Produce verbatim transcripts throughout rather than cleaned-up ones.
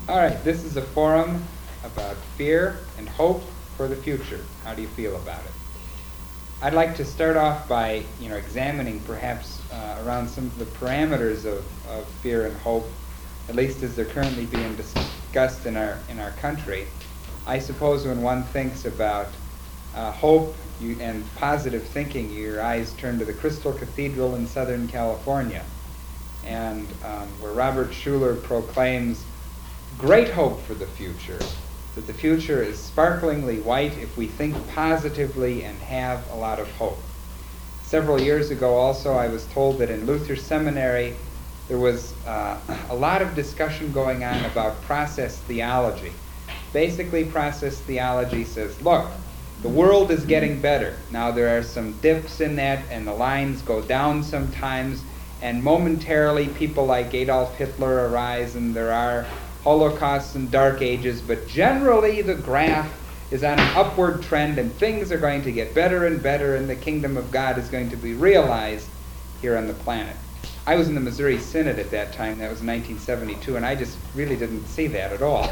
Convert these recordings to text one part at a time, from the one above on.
All right, this is a forum about fear and hope for the future. How do you feel about it? I'd like to start off by, you know, examining perhaps uh, around some of the parameters of, of fear and hope, at least as they're currently being discussed in our in our country. I suppose when one thinks about uh, hope you, and positive thinking, your eyes turn to the Crystal Cathedral in Southern California, and um, where Robert Schuller proclaims great hope for the future, that the future is sparklingly white if we think positively and have a lot of hope. Several years ago also I was told that in Luther Seminary there was uh, a lot of discussion going on about process theology. Basically, process theology says, look, the world is getting better. Now there are some dips in that and the lines go down sometimes, and momentarily people like Adolf Hitler arise and there are holocausts and dark ages, but generally the graph is on an upward trend and things are going to get better and better and the kingdom of God is going to be realized here on the planet. I was in the Missouri Synod at that time, that was nineteen seventy-two, and I just really didn't see that at all.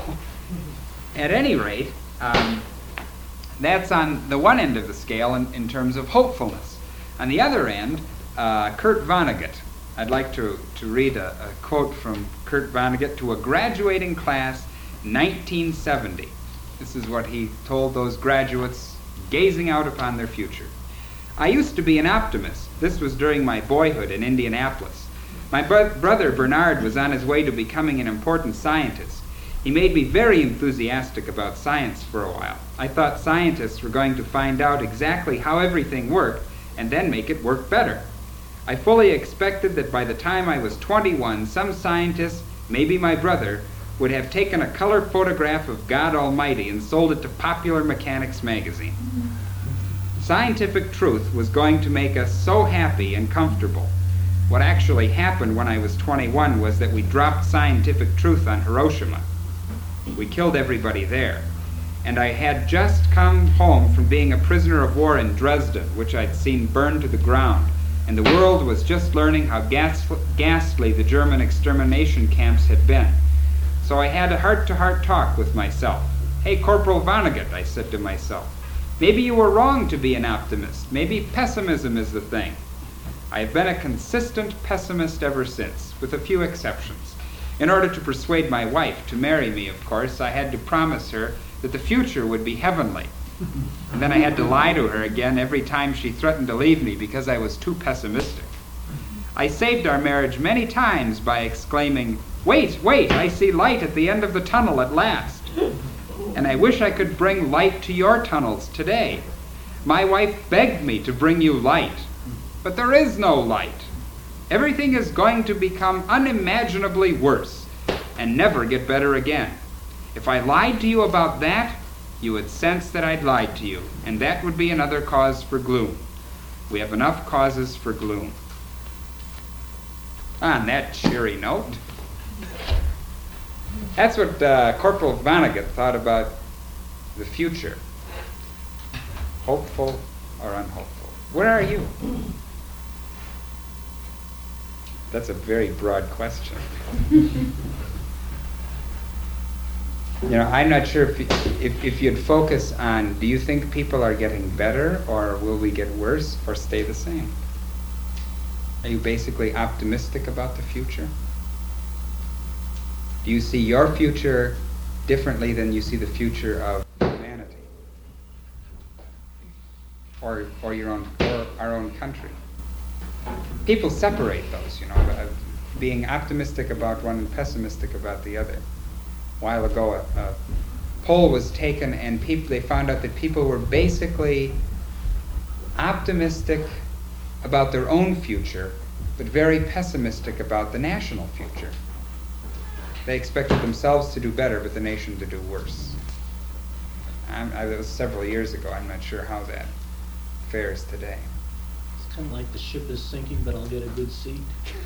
At any rate, um, that's on the one end of the scale in, in terms of hopefulness. On the other end, uh, Kurt Vonnegut. I'd like to, to read a, a quote from Kurt Vonnegut to a graduating class nineteen seventy. This is what he told those graduates gazing out upon their future. I used to be an optimist. This was during my boyhood in Indianapolis. My bro- brother Bernard was on his way to becoming an important scientist. He made me very enthusiastic about science for a while. I thought scientists were going to find out exactly how everything worked and then make it work better. I fully expected that by the time I was twenty-one, some scientist, maybe my brother, would have taken a color photograph of God Almighty and sold it to Popular Mechanics magazine. Scientific truth was going to make us so happy and comfortable. What actually happened when I was twenty-one was that we dropped scientific truth on Hiroshima. We killed everybody there. And I had just come home from being a prisoner of war in Dresden, which I'd seen burned to the ground. And the world was just learning how gas- ghastly the German extermination camps had been. So I had a heart-to-heart talk with myself. Hey, Corporal Vonnegut, I said to myself, maybe you were wrong to be an optimist. Maybe pessimism is the thing. I have been a consistent pessimist ever since, with a few exceptions. In order to persuade my wife to marry me, of course, I had to promise her that the future would be heavenly. And then I had to lie to her again every time she threatened to leave me because I was too pessimistic. I saved our marriage many times by exclaiming, wait, wait, I see light at the end of the tunnel at last. And I wish I could bring light to your tunnels today. My wife begged me to bring you light, but there is no light. Everything is going to become unimaginably worse and never get better again. If I lied to you about that, you would sense that I'd lied to you, and that would be another cause for gloom. We have enough causes for gloom. On that cheery note, that's what uh, Corporal Vonnegut thought about the future. Hopeful or unhopeful? Where are you? That's a very broad question. You know, I'm not sure if, if if you'd focus on, do you think people are getting better, or will we get worse, or stay the same? Are you basically optimistic about the future? Do you see your future differently than you see the future of humanity, or or your own, or our own country? People separate those, you know, uh, being optimistic about one and pessimistic about the other. A while ago, a, a poll was taken, and people they found out that people were basically optimistic about their own future, but very pessimistic about the national future. They expected themselves to do better, but the nation to do worse. I'm, I, that was several years ago. I'm not sure how that fares today. It's kind of like the ship is sinking, but I'll get a good seat.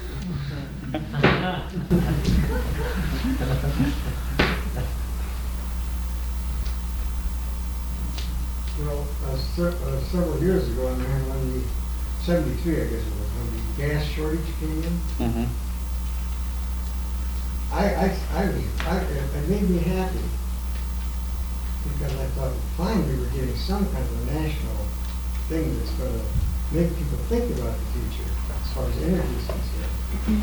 Well, uh, se- uh, several years ago, and then when the seventy-three, I guess it was, when the gas shortage came in, Mm-hmm. I, I, I, was- I, it made me happy. Because I thought, finally, we're getting some kind of a national thing that's gonna make people think about the future as far as energy is concerned.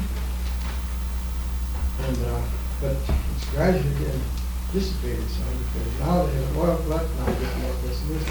And, uh, but it's gradually getting dissipated some, because now they have an oil glut, now they get more pessimistic.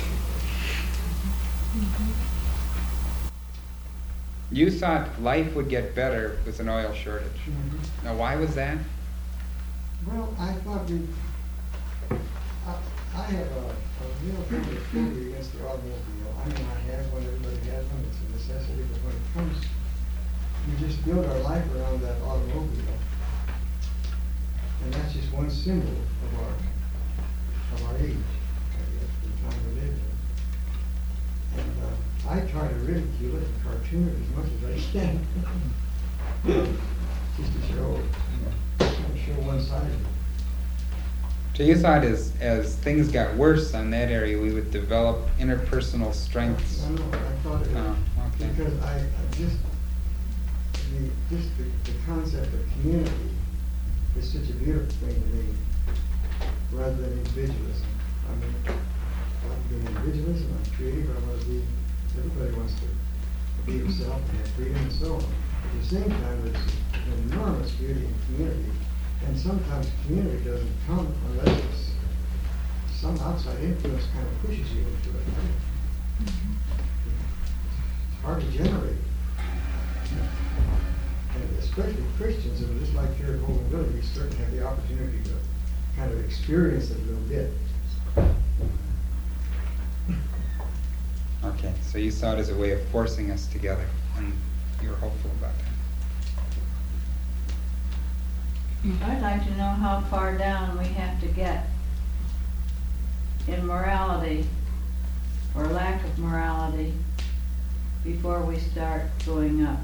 You thought life would get better with an oil shortage. Mhm. Now, why was that? Well, I thought we, I, I have a, a real thing with theory against the automobile. I mean, I have one, everybody has one, it's a necessity, but when it comes, we just build our life around that automobile. And that's just one symbol of our, of our age, I guess, the time we live in. And, uh, I try to ridicule it and cartoon it as much as I can. Just to show, to show one side of it. So you thought as, as things got worse on that area, we would develop interpersonal strengths? No, no, I thought it, Oh, okay. because I, I just, the, just the, the concept of community is such a beautiful thing to me, rather than individualism. I mean, I like to be individualism, I'm creative, I want to be, everybody wants to be himself and have freedom and so on. At the same time, there's an enormous beauty in community, and sometimes community doesn't come unless it's some outside influence kind of pushes you into it. Right? It's hard to generate. And especially Christians, and just like here at Holden Village, we certainly have the opportunity to kind of experience it a little bit. Okay, so you saw it as a way of forcing us together, and you were hopeful about that. I'd like to know how far down we have to get in morality or lack of morality before we start going up.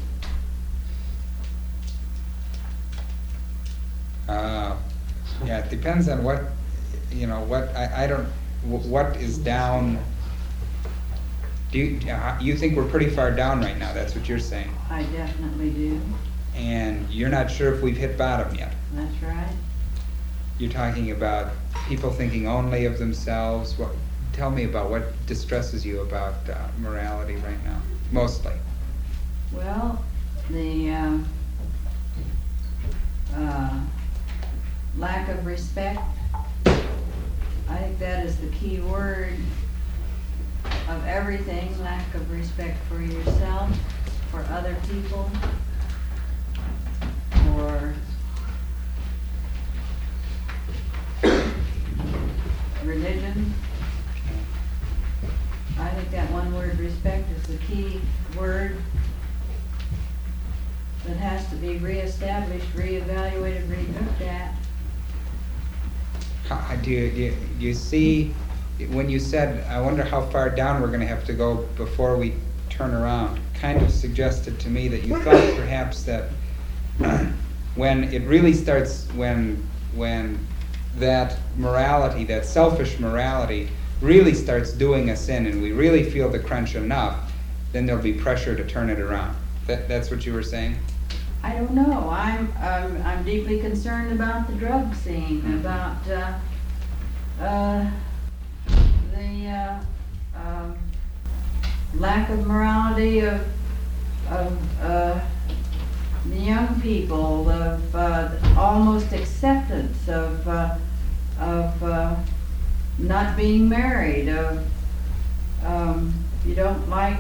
Uh, yeah, it depends on what, you know, what, I, I don't, wh- what is down. Do you, uh, you think we're pretty far down right now, that's what you're saying? I definitely do. And you're not sure if we've hit bottom yet? That's right. You're talking about people thinking only of themselves. What, tell me about what distresses you about uh, morality right now, mostly. Well, the uh, uh, lack of respect, I think that is the key word of everything. Lack of respect for yourself, for other people, for religion. I think that one word, respect, is the key word that has to be reestablished, reevaluated, relooked at. How, do you, do you, do you see, when you said, I wonder how far down we're gonna have to go before we turn around, kind of suggested to me that you thought perhaps that when it really starts, when, when that morality, that selfish morality, really starts doing us in and we really feel the crunch enough, then there'll be pressure to turn it around. That, that's what you were saying? I don't know. I'm I'm, I'm deeply concerned about the drug scene, about uh, uh, the uh, um, lack of morality of of uh, the young people, of uh, almost acceptance of uh, of uh, not being married, of um, you don't like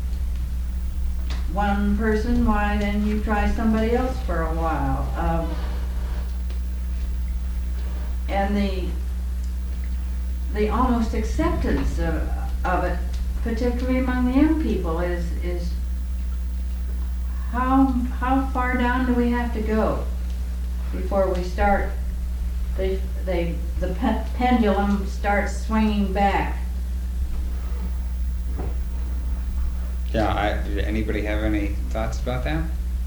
one person, why then you try somebody else for a while. Um, and the the almost acceptance of, of it, particularly among the young people, is is how how far down do we have to go before we start they they the pe- pendulum starts swinging back. Yeah, I, did anybody have any thoughts about that?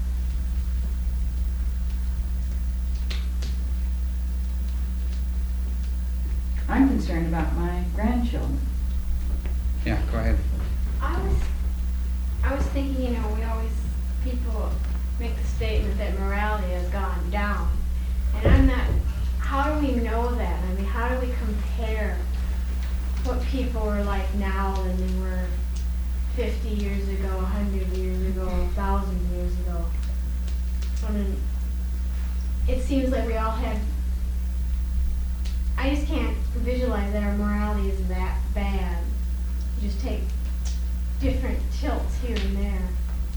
I'm concerned about my grandchildren. Yeah, go ahead. I was, I was thinking, you know, we always, people make the statement that morality has gone down. And I'm not, how do we know that? I mean, how do we compare what people are like now than they were fifty years ago, a hundred years ago, a thousand years ago? I mean, it seems like we all had, I just can't visualize that our morality is that bad. You just take different tilts here and there.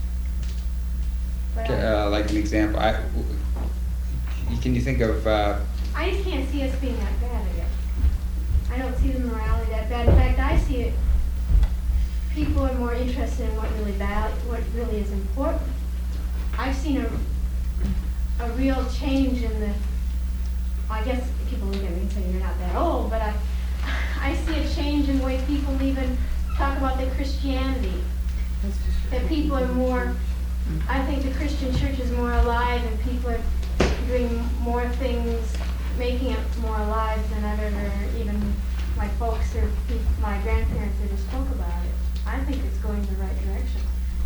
But Okay, I, uh, like an example, I, w- can you think of, uh, I just can't see us being that bad, I guess. I don't see the morality that bad. In fact, I see it, people are more interested in what really val- what really is important. I've seen a, a real change in the, I guess people look at me and say you're not that old, but I, I see a change in the way people even talk about their Christianity. That people are more, I think the Christian church is more alive and people are doing more things, making it more alive than I've ever, even my folks or peop- my grandparents ever spoke about it. I think it's going the right direction.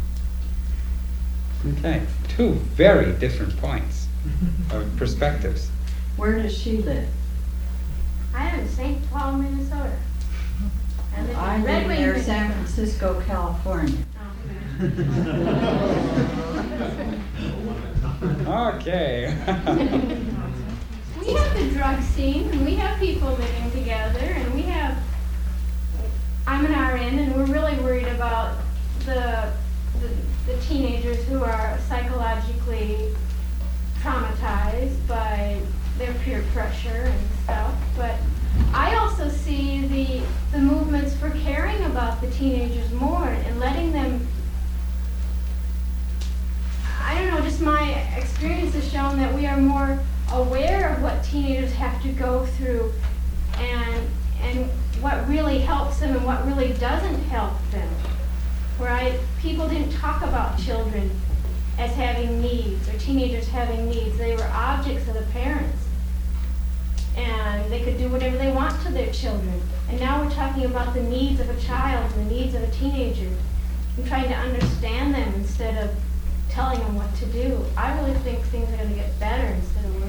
okay, two very different points of perspectives. Where does she live? I am in Saint Paul, Minnesota. I live in I live Red Wing, near San Minnesota. Francisco, California. Okay. We have the drug scene, and we have people living together, and we have, I'm an R N, and we're really worried about the, the, the teenagers who are psychologically traumatized by their peer pressure and stuff. But I also see the, the movements for caring about the teenagers more and letting them, I don't know, just my experience has shown that we are more aware of what teenagers have to go through and and what really helps them and what really doesn't help them. Where I people didn't talk about children as having needs or teenagers having needs. They were objects of the parents. And they could do whatever they want to their children. And now we're talking about the needs of a child and the needs of a teenager. And trying to understand them instead of telling them what to do. I really think things are going to get better instead of worse.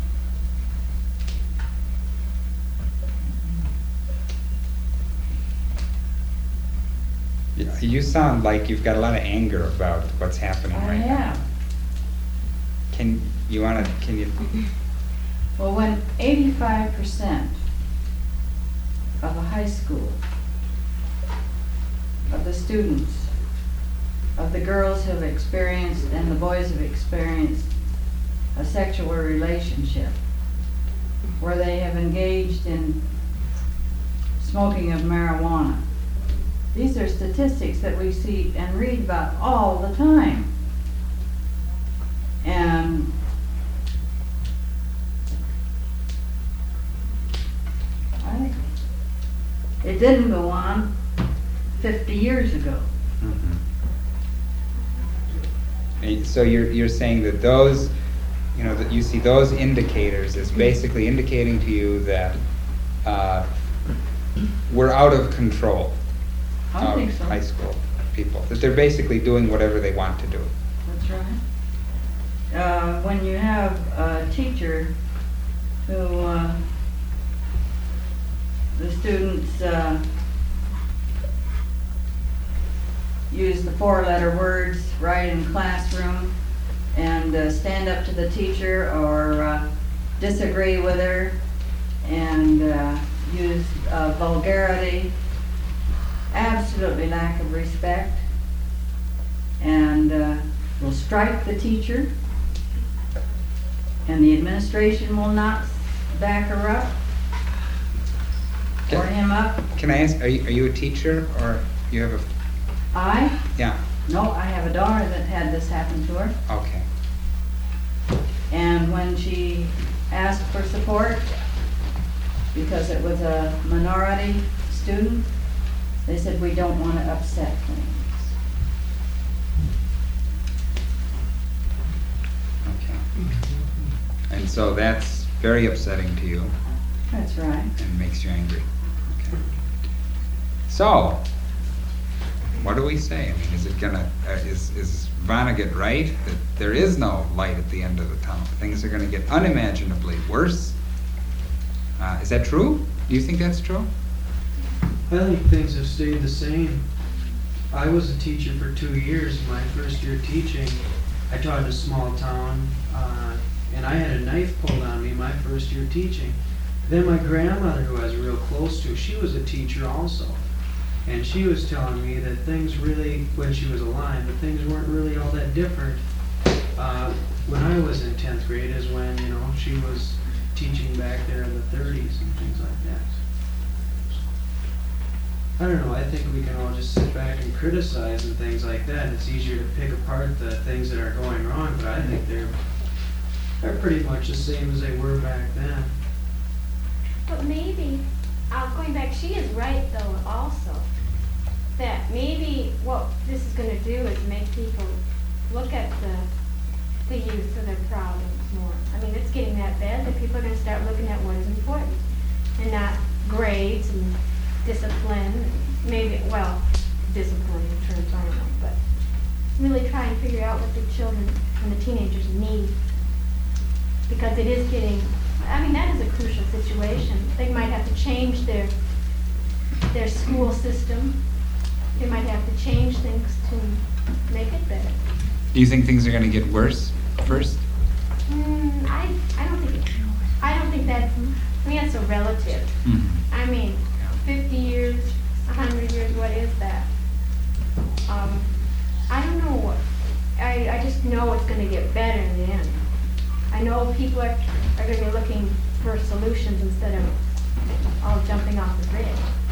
Yeah, you sound like you've got a lot of anger about what's happening I right now. have. Can you want to? Can you? Well, when eighty-five percent of a high school, of the students, of the girls have experienced and the boys have experienced a sexual relationship where they have engaged in smoking of marijuana. These are statistics that we see and read about all the time. And I, it didn't go on fifty years ago. Mhm. And so you're you're saying that those, you know, that you see those indicators as basically indicating to you that uh, we're out of control I of think so. high school people. That they're basically doing whatever they want to do. That's right. Uh, when you have a teacher who, uh, the students uh, use the four-letter words right in classroom and uh, stand up to the teacher or uh, disagree with her and uh, use uh, vulgarity, absolutely lack of respect, and uh, will strike the teacher, and the administration will not back her up or Okay. him up. Can I ask? Are you, are you a teacher or you have a? I? Yeah. No, I have a daughter that had this happen to her, Okay. and when she asked for support, because it was a minority student, they said, we don't want to upset things. Okay. And so that's very upsetting to you That's right. and makes you angry. Okay. So, What do we say? I mean, is it gonna, uh, is, is Vonnegut right that there is no light at the end of the tunnel? Things are gonna get unimaginably worse? Uh, is that true? Do you think that's true? I think things have stayed the same. I was a teacher for two years, my first year teaching. I taught in a small town, uh, and I had a knife pulled on me my first year teaching. Then my grandmother, who I was real close to, she was a teacher also. And she was telling me that things really, when she was alive, but things weren't really all that different. Uh, when I was in tenth grade is when, you know, she was teaching back there in the thirties and things like that. I don't know, I think we can all just sit back and criticize and things like that, and it's easier to pick apart the things that are going wrong, but I think they're, they're pretty much the same as they were back then. But maybe, uh, going back, she is right though also, that maybe what this is gonna do is make people look at the, the youth and their problems more. I mean, it's getting that bad that people are gonna start looking at what is important and not grades and discipline, maybe, well, discipline in terms, I don't know, but really try and figure out what the children and the teenagers need. Because it is getting, I mean, that is a crucial situation. They might have to change their, their school system. They might have to change things to make it better. Do you think things are gonna get worse first? Mm, I, I don't think, I don't think that's, I mean, that's so relative. Mm-hmm. I mean, fifty years, a hundred years, what is that? Um, I don't know what, I, I just know it's gonna get better in the end. I know people are, are gonna be looking for solutions instead of all jumping off the bridge.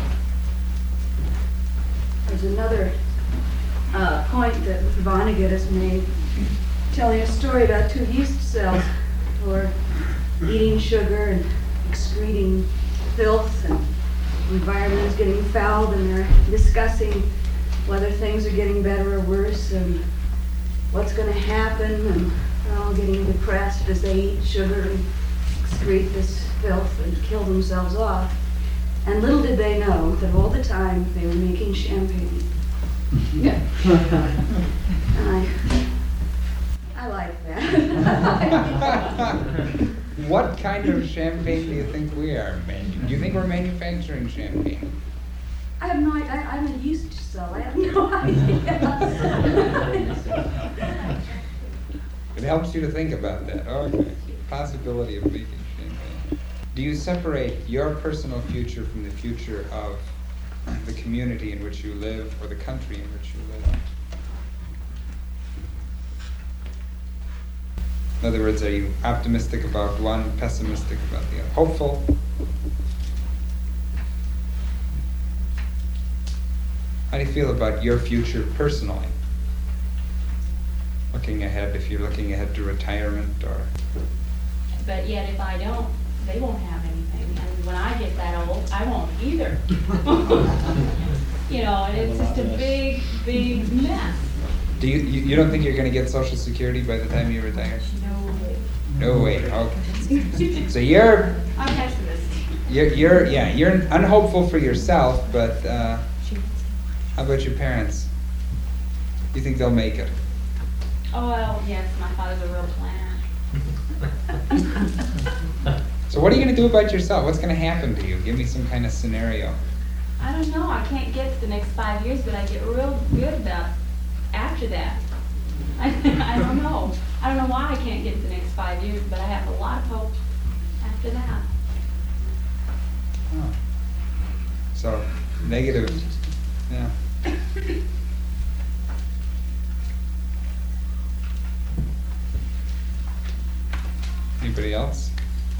There's another uh, point that Vonnegut has made, telling a story about two yeast cells who are eating sugar and excreting filth, and the environment is getting fouled, and they're discussing whether things are getting better or worse and what's going to happen, and they're all getting depressed as they eat sugar and excrete this filth and kill themselves off. And little did they know that all the time they were making champagne. Yeah. And I, I like that. What kind of champagne do you think we are making? Do you think we're manufacturing champagne? I have no idea. I, I'm a yeast cell. I have no idea. It helps you to think about that. Okay. Possibility of making champagne. Do you separate your personal future from the future of the community in which you live or the country in which you live? In other words, are you optimistic about one, pessimistic about the other, hopeful? How do you feel about your future personally? Looking ahead, if you're looking ahead to retirement or... But yet if I don't, they won't have anything. And when I get that old, I won't either. You know, and it's just a big, big mess. Do you, you, you don't think you're going to get Social Security by the time you retire? No way. No way, okay. So you're, I'm pessimistic. you're, you're, yeah, you're unhopeful for yourself, but uh, how about your parents? You think they'll make it? Oh, well, yes, my father's a real planner. So what are you going to do about yourself? What's going to happen to you? Give me some kind of scenario. I don't know, I can't get to the next five years, but I get real good about after that. I, I don't know. I don't know why I can't get to the next five years, but I have a lot of hope after that. Oh. So, negative, yeah. Anybody else?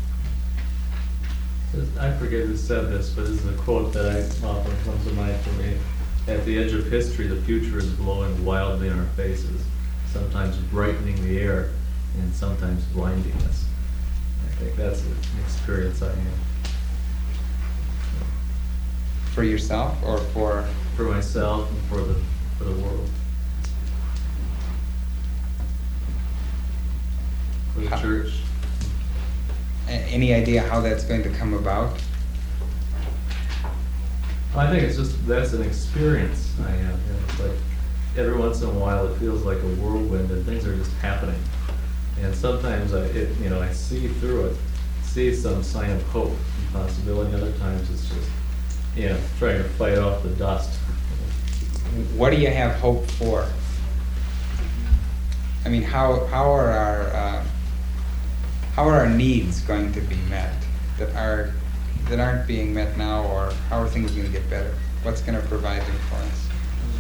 I forget who said this, but this is a quote that I often comes to mind for me. At the edge of history, the future is blowing wildly in our faces, sometimes brightening the air and sometimes blinding us. I think that's an experience I have. For yourself or for? For myself and for the, for the world. For the How- church. A- Any idea how that's going to come about? I think it's just, that's an experience I have, you know, it's like, every once in a while, it feels like a whirlwind and things are just happening. And sometimes I, it, you know, I see through it, see some sign of hope and possibility, other times it's just, you know, trying to fight off the dust. What do you have hope for? I mean, how, how are our, uh, how are our needs going to be met that are, that aren't being met now, or how are things gonna get better? What's gonna provide them for us?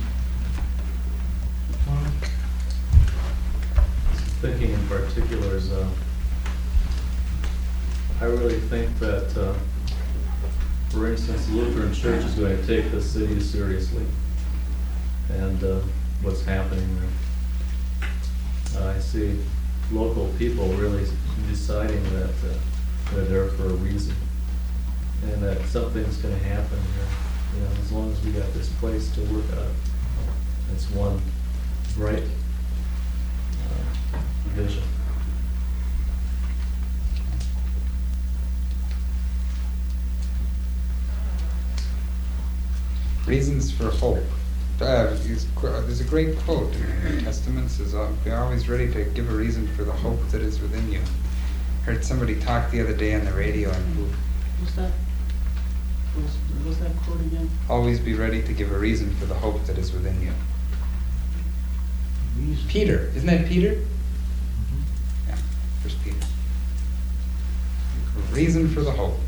Thinking in particular is, uh, I really think that, uh, for instance, Lutheran Church is going to take this city seriously, and uh, what's happening there. Uh, I see local people really deciding that uh, they're there for a reason, and that something's going to happen here. You know, as long as we got this place to work out, it's one bright uh, vision. Reasons for hope. Uh, is qu- there's a great quote in the New Testament. Says, uh, "Be always ready to give a reason for the hope that is within you." Heard somebody talk the other day on the radio, and who What's that? What's, what's that quote again? always be ready to give a reason for the hope that is within you. Reason. Peter, isn't that Peter? Yeah, First Peter. A reason for the hope.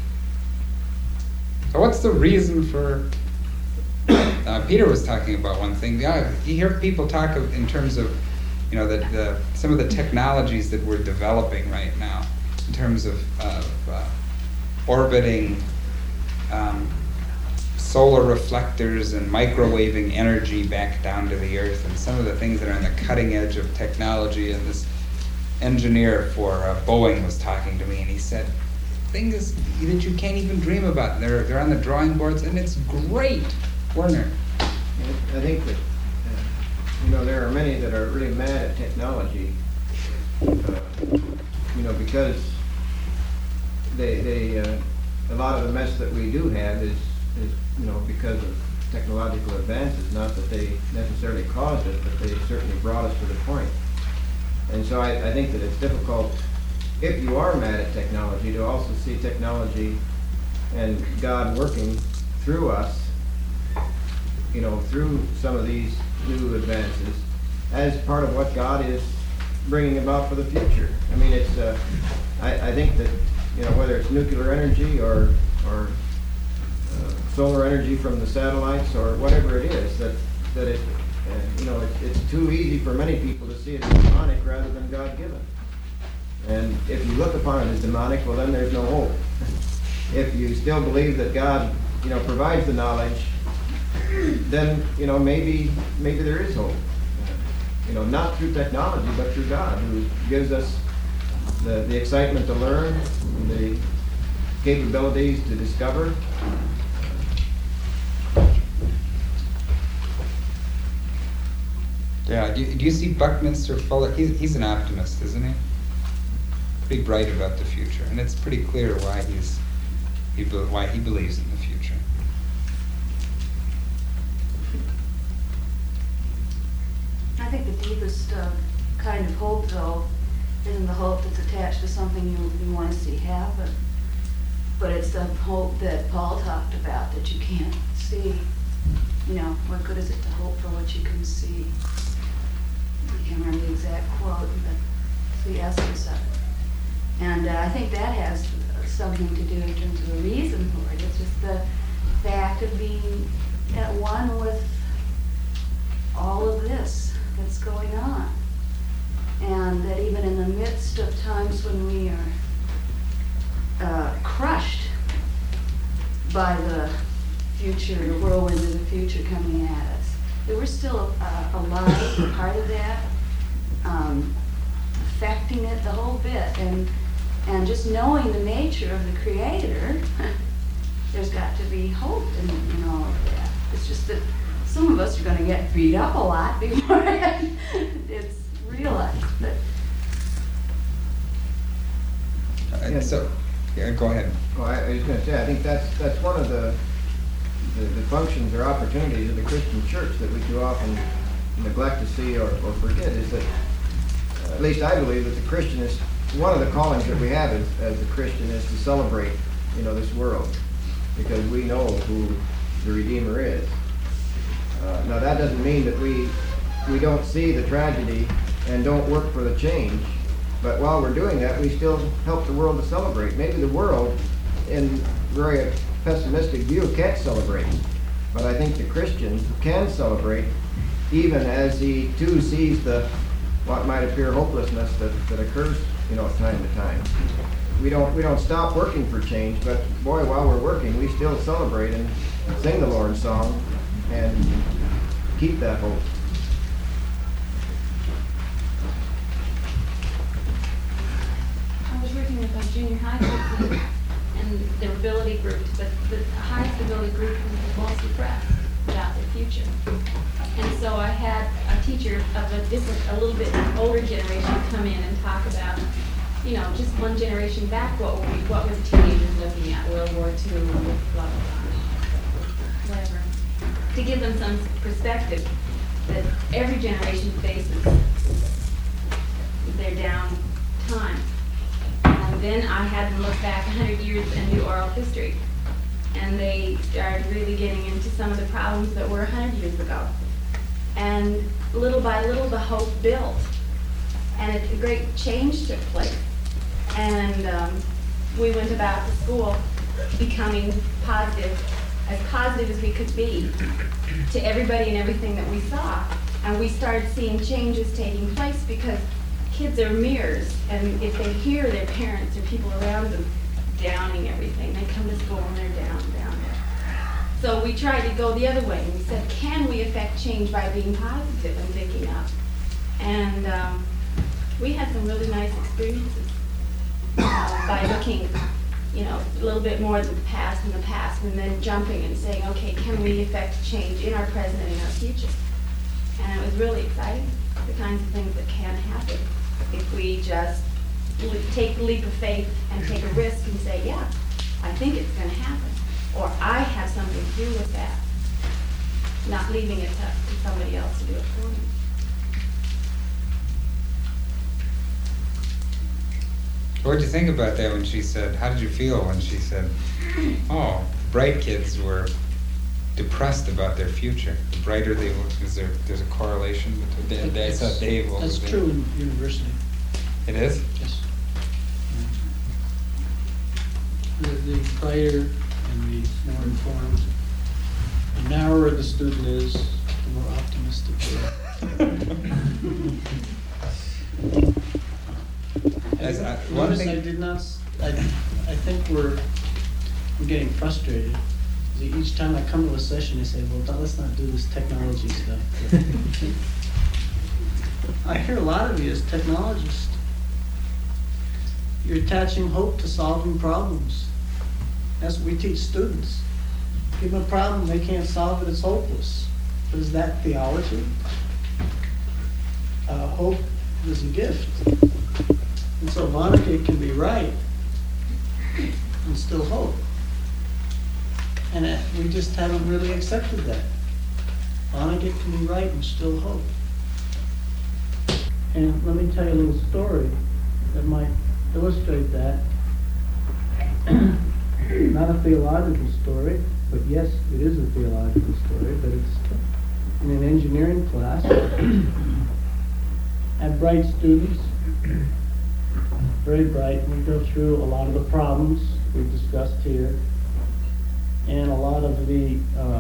So what's the reason for? Uh, Peter was talking about one thing. Yeah, you hear people talk of, in terms of, you know, the, the some of the technologies that we're developing right now, in terms of, of uh, orbiting um, solar reflectors and microwaving energy back down to the earth, and some of the things that are on the cutting edge of technology. And this engineer for uh, Boeing was talking to me, and he said, things that you can't even dream about. They're they're on the drawing boards, and it's great. Werner. I think that, uh, you know, there are many that are really mad at technology, uh, you know, because they, they, uh, a lot of the mess that we do have is, is, you know, because of technological advances. Not that they necessarily caused it, but they certainly brought us to the point. And so I, I think that it's difficult, if you are mad at technology, to also see technology and God working through us, you know, through some of these new advances, as part of what God is bringing about for the future. I mean, it's, uh, I, I think that, you know, whether it's nuclear energy or, or uh, solar energy from the satellites or whatever it is, that, that it, uh, you know, it, it's too easy for many people to see it as demonic rather than God-given. And if you look upon it as demonic, well, then there's no hope. If you still believe that God, you know, provides the knowledge, then, you know, maybe maybe there is hope. Uh, you know, not through technology, but through God, who gives us the, the excitement to learn, the capabilities to discover. Yeah, do you, do you see Buckminster Fuller? He's, he's an optimist, isn't he? Pretty bright about the future, and it's pretty clear why he's he be, why he believes in the future. I think the deepest uh, kind of hope, though, isn't the hope that's attached to something you, you want to see happen, but it's the hope that Paul talked about that you can't see. You know, what good is it to hope for what you can see? I can't remember the exact quote, but it's the essence of it. And uh, I think that has something to do in terms of the reason for it. It's just the fact of being at one with all of this that's going on. And that even in the midst of times when we are uh, crushed by the future, the whirlwind of the future coming at us, that we're still uh, alive, a part of that, um, affecting it the whole bit. And and just knowing the nature of the Creator, there's got to be hope in, in all of that. It's just that some of us are going to get beat up a lot before it's realized. But Uh, so, yeah, go ahead. Well, I, I was going to say, I think that's that's one of the the, the functions or opportunities of the Christian church that we too often neglect to see or, or forget is that, uh, at least I believe that the Christian is, one of the callings that we have as, as a Christian is to celebrate, you know, this world, because we know who the Redeemer is. Uh, now that doesn't mean that we we don't see the tragedy and don't work for the change, but while we're doing that, we still help the world to celebrate. Maybe the world, in very pessimistic view, can't celebrate, but I think the Christian can celebrate, even as he too sees the what might appear hopelessness that, that occurs, you know, time to time. We don't we don't stop working for change, but boy, while we're working, we still celebrate and sing the Lord's song and keep that hope. I was working with a junior high school and their ability group, but the highest ability group was most depressed about their future. And so I had a teacher of a different, a little bit older generation come in and talk about, you know, just one generation back, what were we, what were the teenagers looking at, World War Two, blah, blah, blah, whatever. To give them some perspective that every generation faces their down time. And then I had them look back one hundred years and do oral history. And they started really getting into some of the problems that were one hundred years ago. And little by little, the hope built. And a great change took place. And um, we went about the school becoming positive, as positive as we could be, to everybody and everything that we saw. And we started seeing changes taking place because kids are mirrors, and if they hear their parents or people around them downing everything, they come to school and they're down, down. So we tried to go the other way, and we said, can we affect change by being positive and picking up? And um, we had some really nice experiences uh, by looking, you know, a little bit more than the past and the past, and then jumping and saying, okay, can we affect change in our present and in our future? And it was really exciting, the kinds of things that can happen if we just take the leap of faith and take a risk and say, yeah, I think it's going to happen, or I have something to do with that, not leaving it to, to somebody else to do it for me. What did you think about that when she said, how did you feel when she said, oh, bright kids were depressed about their future? The brighter they were, is there, there's a correlation between, I saw Dave over That's there. true in university. It is? Yes. The, the brighter and the more informed, the narrower the student is, the more optimistic they are. As I, one Notice thing, I did not, s- I, I think we're, we're getting frustrated. Each time I come to a session, they say, well, don't- let's not do this technology stuff. I hear a lot of you as technologists. You're attaching hope to solving problems. That's what we teach students. Give them a problem, they can't solve it, it's hopeless. But is that theology? Uh, hope is a gift. And so Vonnegut can be right and still hope. And uh, we just haven't really accepted that. Vonnegut can be right and still hope. And let me tell you a little story that might illustrate that. Not a theological story, but yes, it is a theological story, but it's in an engineering class. I have bright students, very bright. We go through a lot of the problems we've discussed here, and a lot of the uh, uh,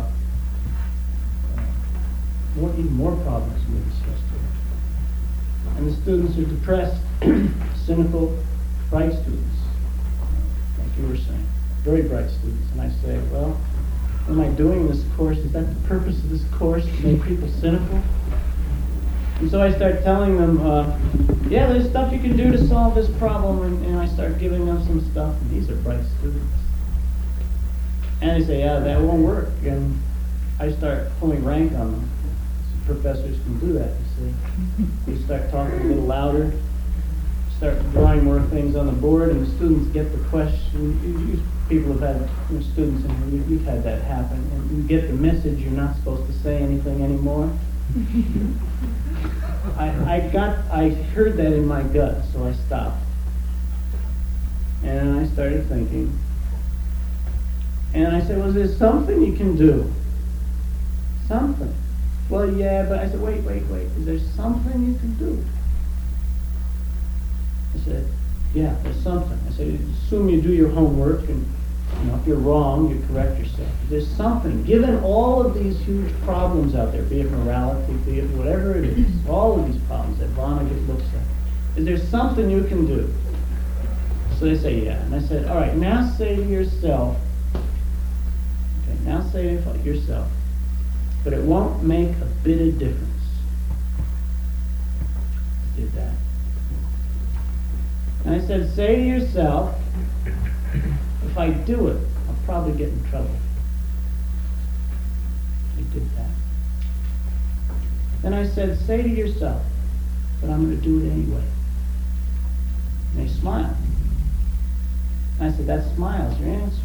more, even more problems we discussed here. And the students are depressed, cynical, bright students, like you were saying, very bright students. And I say, well, what am I doing in this course? Is that the purpose of this course, to make people cynical? And so I start telling them, uh, yeah, there's stuff you can do to solve this problem, and, and I start giving them some stuff, and these are bright students. And they say, yeah, that won't work, and I start pulling rank on them. Professors can do that, you see. You start talking a little louder, start start drawing more things on the board, and the students get the question. You, you people have had you know, students in here. You, you've had that happen, and you get the message you're not supposed to say anything anymore. I, I got, I heard that in my gut, so I stopped, and I started thinking, and I said, "Well, there's something you can do. Something." Well, yeah, but I said, "Wait, wait, wait. Is there something you can do?" I said, "Yeah, there's something." I said, "Assume you do your homework, and you know, if you're wrong, you correct yourself. There's something, given all of these huge problems out there, be it morality, be it whatever it is, all of these problems that Vonnegut looks at, is there something you can do?" So they say, "Yeah." And I said, "All right, now say to yourself, okay, now say to yourself, but it won't make a bit of difference." I did that. And I said, "Say to yourself, if I do it, I'll probably get in trouble." I did that. Then I said, "Say to yourself, but I'm going to do it anyway." And they smiled. And I said, "That smile's your answer."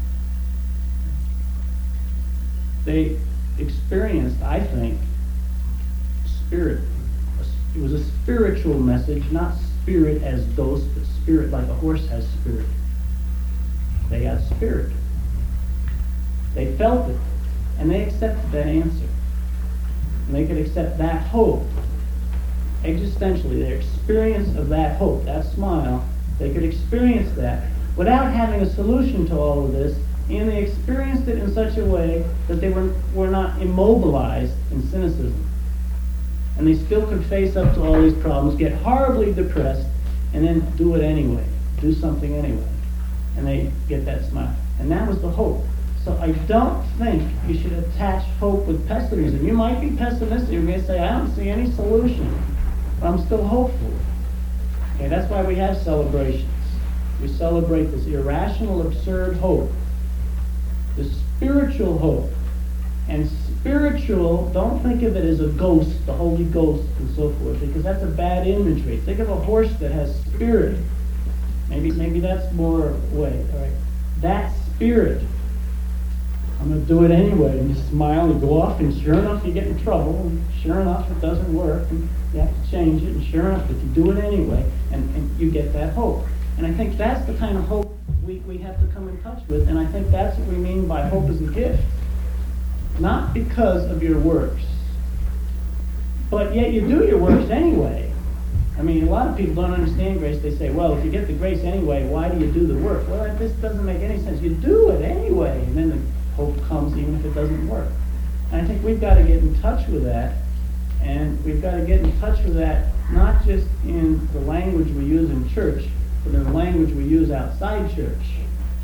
They experienced, I think, spirit. It was a spiritual message, not spirit as ghost, but spirit like a horse has spirit. They got spirit. They felt it, and they accepted that answer. And they could accept that hope. Existentially, their experience of that hope, that smile, they could experience that without having a solution to all of this, and they experienced it in such a way that they were, were not immobilized in cynicism. And they still could face up to all these problems, get horribly depressed, and then do it anyway, do something anyway. And they get that smile. And that was the hope. So I don't think you should attach hope with pessimism. You might be pessimistic. You may say, "I don't see any solution," but I'm still hopeful. Okay, that's why we have celebrations. We celebrate this irrational, absurd hope, this spiritual hope. And spiritual, don't think of it as a ghost, the Holy Ghost and so forth, because that's a bad imagery. Think of a horse that has spirit. Maybe maybe that's more way. All right. That spirit, I'm going to do it anyway. And you smile, you go off, and sure enough, you get in trouble. And sure enough, it doesn't work. And you have to change it. And sure enough, but you do it anyway. And, and you get that hope. And I think that's the kind of hope we, we have to come in touch with. And I think that's what we mean by hope as a gift. Not because of your works, but yet you do your works anyway. I mean, a lot of people don't understand grace. They say, "Well, if you get the grace anyway, why do you do the work?" Well, this doesn't make any sense. You do it anyway, and then the hope comes even if it doesn't work. And I think we've got to get in touch with that, and we've got to get in touch with that not just in the language we use in church, but in the language we use outside church.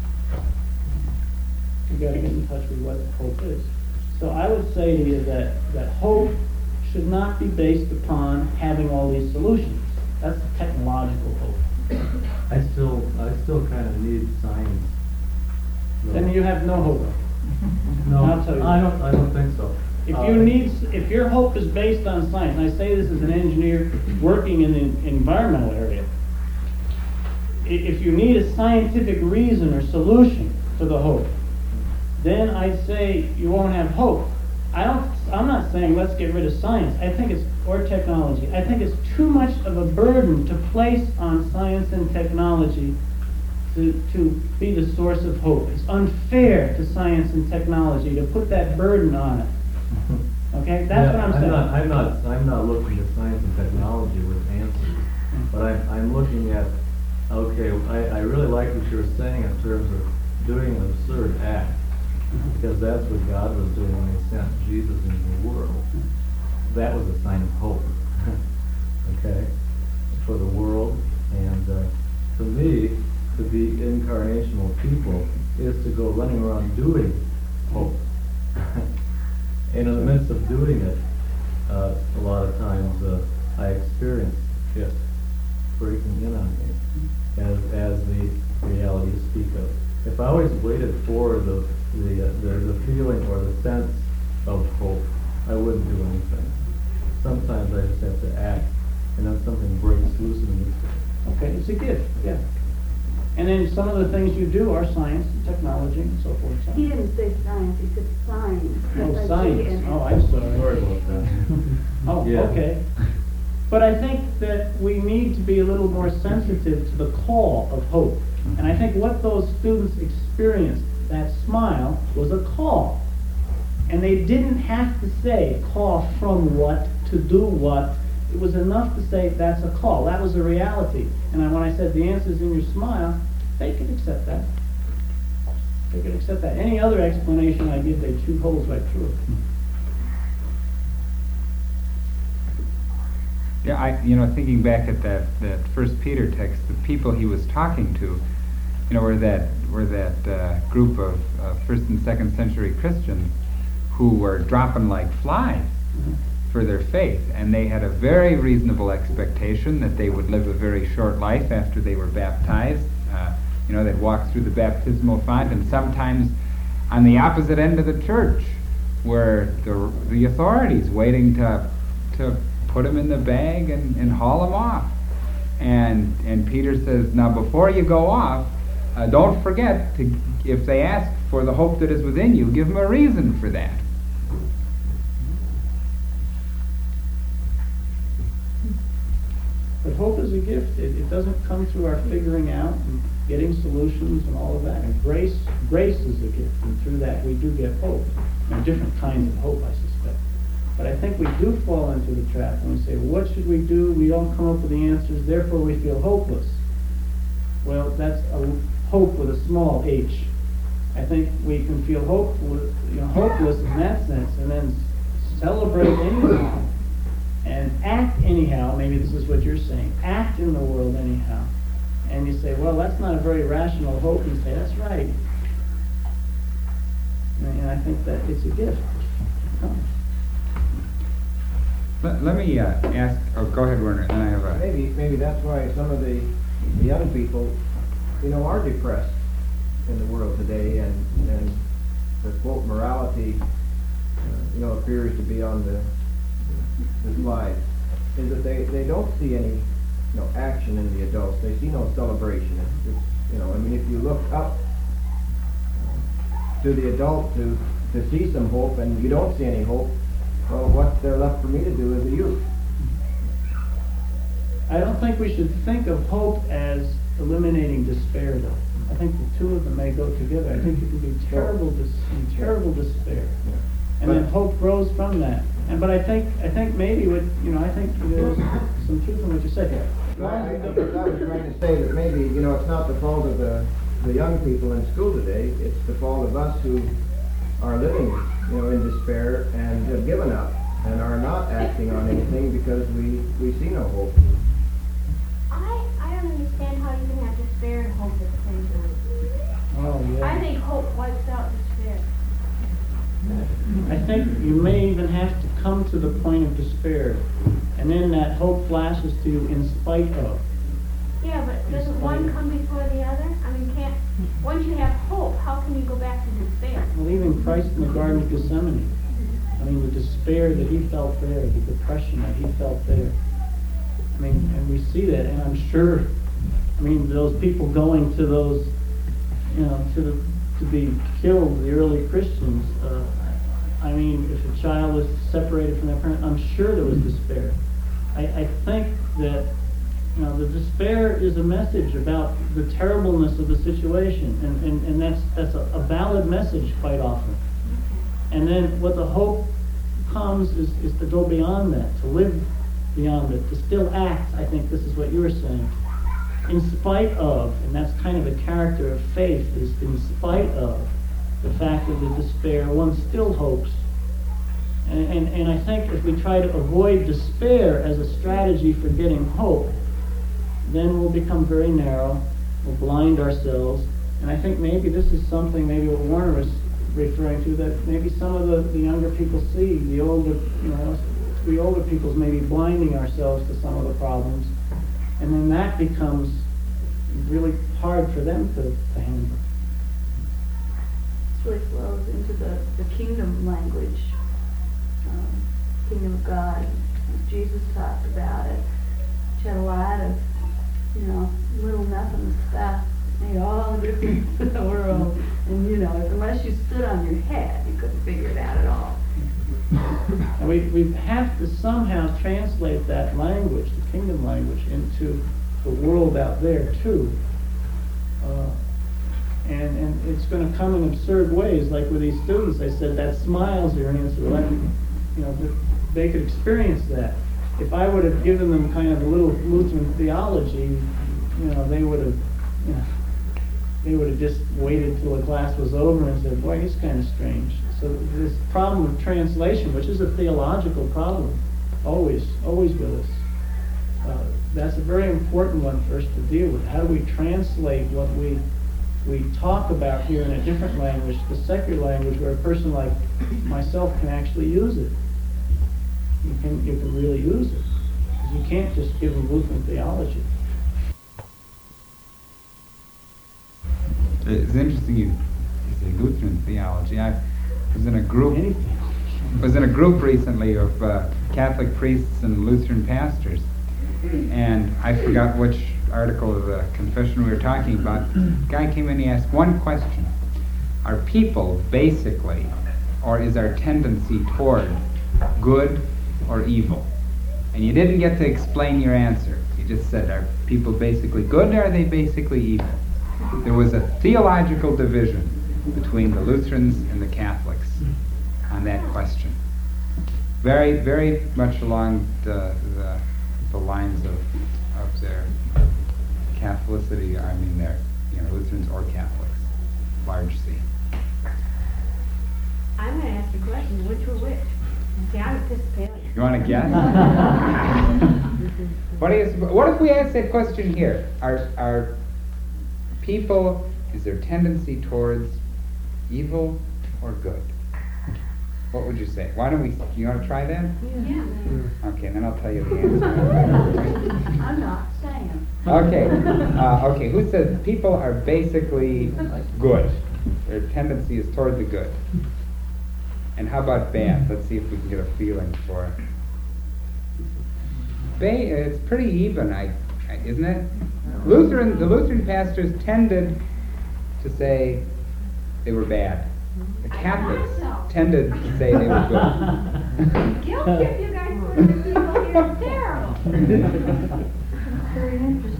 We've got to get in touch with what hope is. So I would say to you that, that hope should not be based upon having all these solutions. That's the technological hope. I still, I still kind of need science. Then you have no hope. No, I'll tell you I that. don't, I don't think so. If Uh, you need, if your hope is based on science, and I say this as an engineer working in the environmental area, i- if you need a scientific reason or solution to the hope, then I'd say you won't have hope. I don't, I'm not saying let's get rid of science. I think it's, or technology. I think it's too much of a burden to place on science and technology to, to be the source of hope. It's unfair to science and technology to put that burden on it. Okay, that's Yeah, what I'm saying. Not, I'm not, I'm not looking at science and technology with answers, but I'm, I'm looking at, okay, I, I really like what you were saying in terms of doing an absurd act. Because that's what God was doing when He sent Jesus into the world. That was a sign of hope, okay, for the world. And uh, to me, to be incarnational people is to go running around doing hope. And in the midst of doing it, uh, a lot of times uh, I experience it breaking in on me as, as the reality you speak of. If I always waited for the the, uh, the the feeling or the sense of hope, I wouldn't do anything. Sometimes I just have to act, and then something breaks loose in me, Okay, it's a gift, yeah. And then some of the things you do are science and technology and so forth. So. He didn't say science, he said signs. Oh, S I G N science. S. Oh, I'm sorry. Sorry about that. Oh, Yeah. okay. But I think that we need to be a little more sensitive to the call of hope. And I think what those students experienced, that smile, was a call. And they didn't have to say, call from what, to do what. It was enough to say, that's a call. That was a reality. And I, when I said the answer's in your smile, they could accept that. They could accept that. Any other explanation I give, they'd shoot holes right through it. Yeah, I, you know, thinking back at that, that First Peter text, the people he was talking to, you know, were that were that uh, group of uh, first and second century Christians who were dropping like flies Mm-hmm. for their faith, and they had a very reasonable expectation that they would live a very short life after they were baptized. Uh, you know, they'd walk through the baptismal font, and sometimes on the opposite end of the church were the the authorities waiting to to put them in the bag and, and haul them off. And and Peter says, now before you go off, uh, don't forget to, if they ask for the hope that is within you, give them a reason for that. But hope is a gift. It, it doesn't come through our figuring out and getting solutions and all of that. And grace, grace is a gift, and through that we do get hope. And different kinds of hope, I suspect. But I think we do fall into the trap when we say, what should we do? We don't come up with the answers, therefore we feel hopeless. Well, that's a hope with a small h. I think we can feel hopeful, you know, hopeless in that sense, and then celebrate anyhow, and act anyhow. Maybe this is what you're saying. Act in the world anyhow. And you say, well, that's not a very rational hope. And you say, that's right. And, and I think that it's a gift. Come. Let, let me uh, ask, oh, go ahead, Werner, and then I have a... Maybe, maybe that's why some of the, the young people, you know, are depressed in the world today, and, and the quote morality, uh, you know, appears to be on the, the slide, is that they, they don't see any, you know, action in the adults. They see no celebration. It's, it's, you know, I mean, if you look up to the adult to, to see some hope and you don't see any hope, well, what's there left for me to do as a youth? I don't think we should think of hope as eliminating despair, though. I think the two of them may go together. I think it can be terrible, dis- in terrible despair, Yeah. and then hope grows from that. And but I think I think maybe what you know I think there's some truth in what you said. I, I, I was trying to say that maybe, you know, it's not the fault of the, the young people in school today. It's the fault of us who are living, you know, in despair and have given up and are not acting on anything because we, we see no hope. I, I don't understand how you can have despair and hope at the same time. Oh yeah. I think hope wipes out despair. I think you may even have to come to the point of despair, and then that hope flashes to you in spite of. Yeah, but doesn't one come before the other? I mean, can't, once you have hope, how can you go back to despair? Well, even Christ in the Garden of Gethsemane. I mean, the despair that he felt there, the depression that he felt there. I mean, and we see that, and I'm sure, I mean, those people going to those, you know, to the, to be killed, the early Christians, uh, I mean, if a child was separated from their parent, I'm sure there was despair. I, I think that, you know, the despair is a message about the terribleness of the situation, and, and, and that's that's a, a valid message quite often. And then what the hope comes is, is to go beyond that, to live beyond it, to still act. I think this is what you were saying. In spite of, and that's kind of a character of faith, is in spite of the fact of the despair, one still hopes. And, and, and I think if we try to avoid despair as a strategy for getting hope, then we'll become very narrow, we'll blind ourselves, and I think maybe this is something, maybe what Warner was referring to, that maybe some of the, the younger people see, the older, you know, we older people's maybe blinding ourselves to some of the problems, and then that becomes really hard for them to, to handle. This really flows into the, the kingdom language, um, kingdom of God. Jesus talked about it, which had a lot of you know, little nothing stuff made all the difference in the world. And, you know, unless you stood on your head, you couldn't figure it out at all. And we, we have to somehow translate that language, the kingdom language, into the world out there too. Uh, and, and it's going to come in absurd ways, like with these students. I said that smile's your answer. Like, you know, that they could experience that. If I would have given them kind of a little Lutheran theology, you know, they would have, you know, they would have just waited till the class was over and said, boy, he's kind of strange. So this problem of translation, which is a theological problem, always, always with us, uh, that's a very important one for us to deal with. How do we translate what we we talk about here in a different language, the secular language, where a person like myself can actually use it? You can, you can really use it. Because you can't just give them Lutheran theology. It's interesting you, you say Lutheran theology. I was in a group. Anything. was in a group recently of uh, Catholic priests and Lutheran pastors, and I forgot which article of the confession we were talking about. The guy came in and he asked one question: are people basically, or is our tendency toward good or evil? And you didn't get to explain your answer. You just said, are people basically good or are they basically evil? There was a theological division between the Lutherans and the Catholics on that question. Very, very much along the, the, the lines of, of their Catholicity, I mean their, you know, Lutherans or Catholics, large C. I'm gonna ask the question, which were which? See, I'm Episcopalian. You want to guess? What do you, what if we ask that question here? Are, are people, is their tendency towards evil or good? What would you say? Why don't we, you want to try that? Yeah. Okay, then I'll tell you the answer. I'm not saying. Okay, uh, okay, who says people are basically good? Their tendency is toward the good. And how about bad? Let's see if we can get a feeling for it. Ba- it's pretty even, I, I, isn't it? Lutheran, the Lutheran pastors tended to say they were bad. The Catholics tended to say they were good. Guilty if you guys put the people here, it's terrible. Very interesting.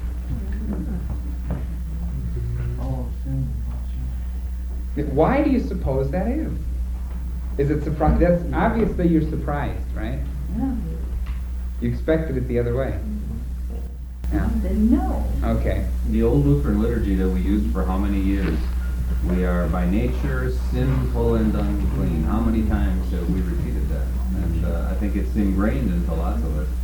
Why do you suppose that is? Is it surprised? That's obviously you're surprised, right? Yeah. You expected it the other way. Yeah. No. Okay. The old Lutheran liturgy that we used for how many years? We are by nature sinful and unclean. How many times have we repeated that? And uh, I think it's ingrained into lots of us.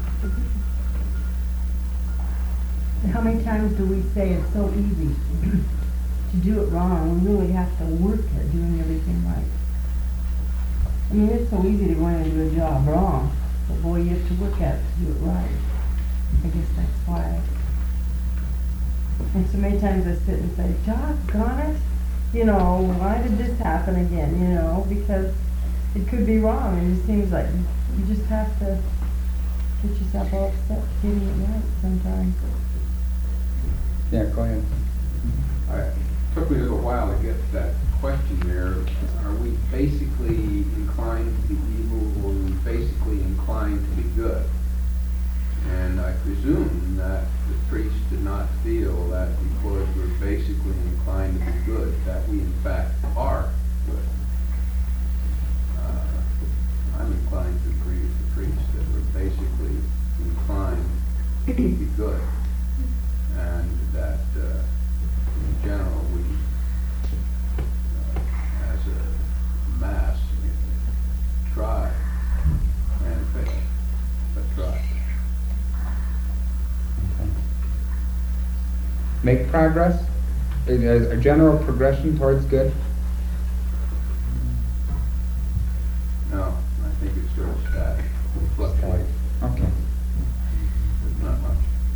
How many times do we say it's so easy to do it wrong? We really have to work at doing everything right. I mean, it's so easy to go in and do a job wrong, but boy, you have to work at it to do it right. I guess that's why. And so many times I sit and say, doggone it, you know, why did this happen again, you know, because it could be wrong, and it just seems like you just have to get yourself all upset getting it right sometimes. Yeah, go ahead. It took me a little while to get that question there. Are we basically inclined to be evil, or are we basically inclined to be good? And I presume that the priest did not feel that because we're basically inclined to be good, that we in fact are good. Uh, I'm inclined to agree with the priest that we're basically inclined to be good, and that uh, in general we, uh, as a mass, try and fail, but try. Make progress? Is a general progression towards good? No, I think it's sort of static, fluctuates, Okay. not much.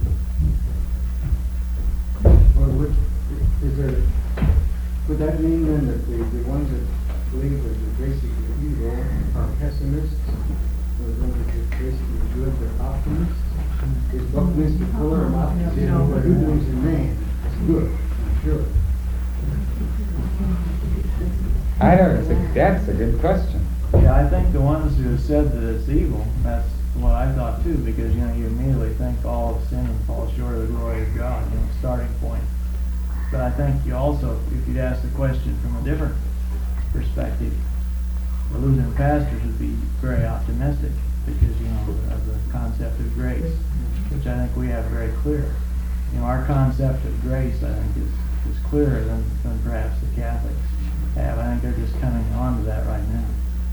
Well, would, is there, would that mean then that the, the ones that believe that they're basically evil are pessimists, or the ones that are basically good are optimists? Is Buckminster Fuller an opposition, but he believes in man, it's good, I'm sure. I don't think, that's a good question. Yeah, I think the ones who have said that it's evil, that's what I thought too, because, you know, you immediately think all of sin and fall short of the glory of God, you know, starting point. But I think you also, if you'd ask the question from a different perspective, the Lutheran pastors would be very optimistic because, you know, of the concept of grace, which I think we have very clear. You know, our concept of grace, I think, is, is clearer than, than perhaps the Catholics have. I think they're just coming on to that right now.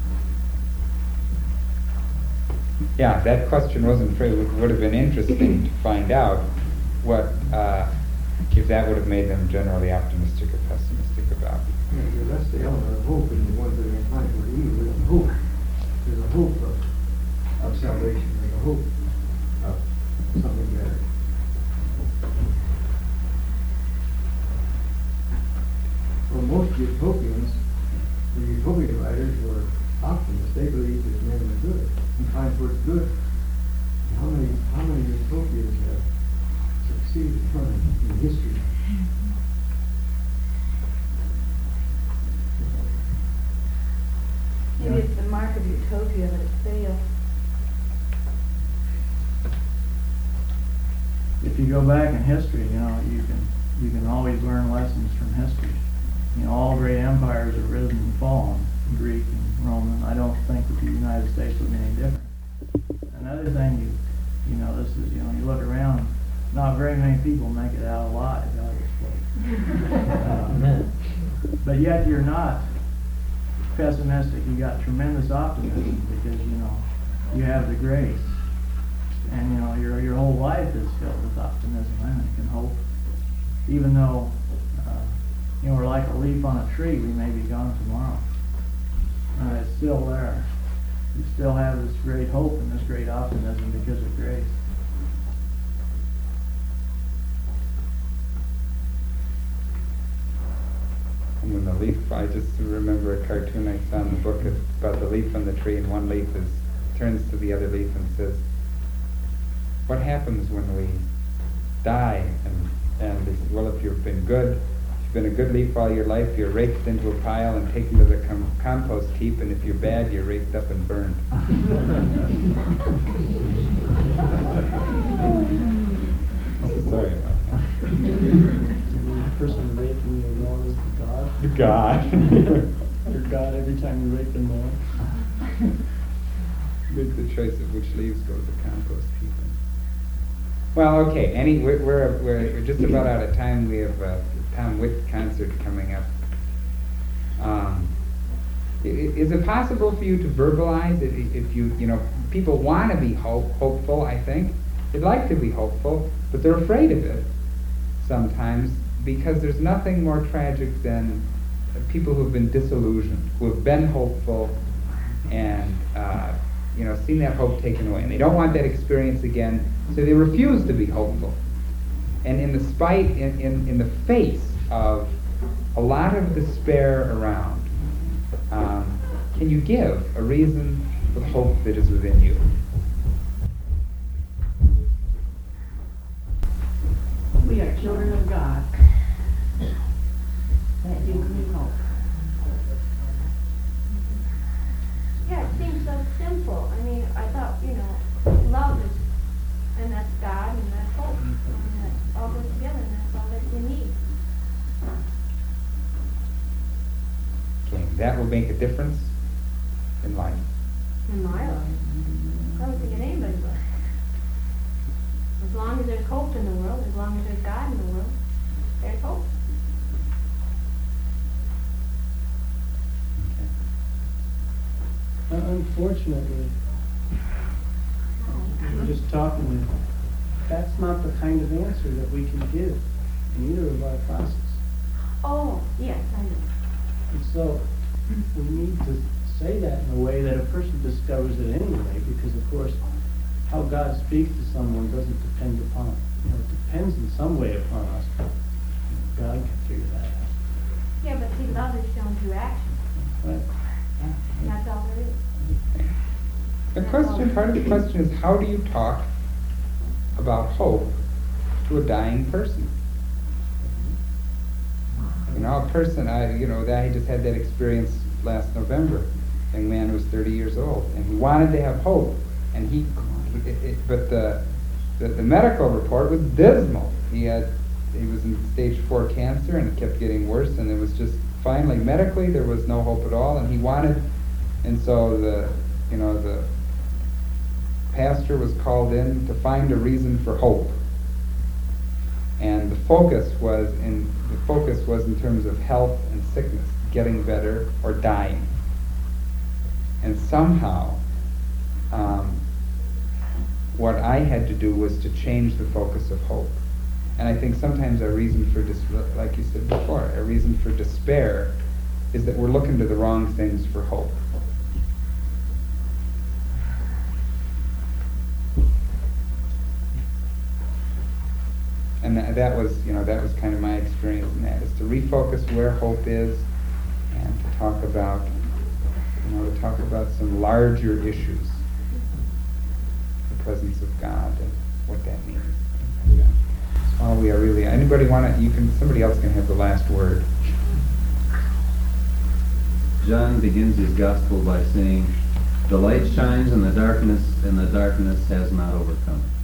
Yeah, that question wasn't free. It would have been interesting to find out what, uh, if that would have made them generally optimistic or pessimistic about. Yeah, because that's the element of hope in the ones that are inclined toward evil. There's a hope. There's a hope of, of salvation. There's a hope of something better. Well, most utopians, the utopia writers were optimists. They believed that men were good, inclined towards good. And how many, how many utopias have succeeded in history? Maybe it's the mark of utopia that it fails. If you go back in history, you know, you can you can always learn lessons from history. You know, all great empires have risen and fallen, Greek and Roman. I don't think that the United States would be any different. Another thing, you you know, this is, you know, you look around, not very many people make it out alive out of this place. uh, but yet you're not pessimistic. You got tremendous optimism because, you know, you have the grace. And, you know, your your whole life is filled with optimism, I think, and hope. Even though, uh, you know, we're like a leaf on a tree, we may be gone tomorrow. Uh, it's still there. You still have this great hope and this great optimism because of grace. And when the leaf, I just remember a cartoon I saw in the book about the leaf on the tree, and one leaf is turns to the other leaf and says, "What happens when we die?" And and they said, "Well, if you've been good, if you've been a good leaf all your life, you're raked into a pile and taken to the com- compost heap, and if you're bad, you're raked up and burned." Sorry about that. The person raking your lawn is God. God. You're God every time you rake the lawn. Make the choice of which leaves go to the compost heap. Well, okay. Any, we're, we're we're just about out of time. We have a Tom Witt concert coming up. Um, i- is it possible for you to verbalize it? If you you know people want to be hope, hopeful, I think they'd like to be hopeful, but they're afraid of it sometimes because there's nothing more tragic than people who have been disillusioned, who have been hopeful, and uh, you know, seen that hope taken away, and they don't want that experience again, so they refuse to be hopeful. And in the spite, in, in, in the face of a lot of despair around, um, can you give a reason for the hope that is within you? We are children of God. That gives me hope. Yeah, it seems so simple. I mean, I thought, you know, love is, and that's God, and that's hope, and that all goes together, and that's all that we need. Okay, that will make a difference in life. In my life, I don't think in anybody's life. As long as there's hope in the world, as long as there's God in the world, there's hope. Uh, Unfortunately, we're just talking, that's not the kind of answer that we can give in either of our classes. Oh, yes, I know. And so we need to say that in a way that a person discovers it anyway, because of course, how God speaks to someone doesn't depend upon, you know, it depends in some way upon us, but God can figure that out. Yeah, but see, love is shown through action, Right? and that's all there is. The question, part of the question is, how do you talk about hope to a dying person? You know, a person, I, you know, that I just had that experience last November. A young man who was thirty years old, and he wanted to have hope, and he, it, it, but the, the the medical report was dismal. He had, he was in stage four cancer, and it kept getting worse, and it was just finally medically there was no hope at all, and he wanted, and so the, you know, the pastor was called in to find a reason for hope. And the focus was in the focus was in terms of health and sickness, getting better or dying. And somehow, um, what I had to do was to change the focus of hope. And I think sometimes our reason for dis- like you said before, our reason for despair is that we're looking to the wrong things for hope. And that, that was, you know, that was kind of my experience in that, is to refocus where hope is, and to talk about, you know, to talk about some larger issues, the presence of God and what that means. Oh, we are really. Anybody want to? You can. Somebody else can have the last word. John begins his gospel by saying, "The light shines in the darkness, and the darkness has not overcome it."